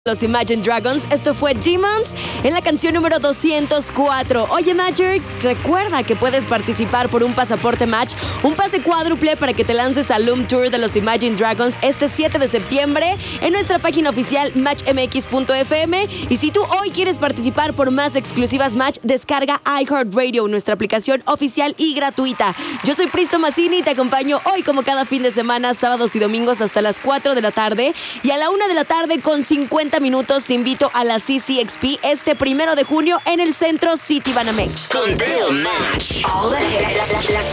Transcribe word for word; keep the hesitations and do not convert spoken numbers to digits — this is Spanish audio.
Los Imagine Dragons, esto fue Demons en la canción número doscientos cuatro. Oye Magic, recuerda que puedes participar por un pasaporte Match, un pase cuádruple para que te lances al Loom Tour de los Imagine Dragons este siete de septiembre en nuestra página oficial match m x punto f m. Y si tú hoy quieres participar por más exclusivas Match, descarga iHeartRadio, nuestra aplicación oficial y gratuita. Yo soy Pristo Massini y te acompaño hoy como cada fin de semana, sábados y domingos hasta las cuatro de la tarde, y a la una de la tarde con cincuenta minutos te invito a la C C X P este primero de junio en el Centro City Banamex. Conteo Match.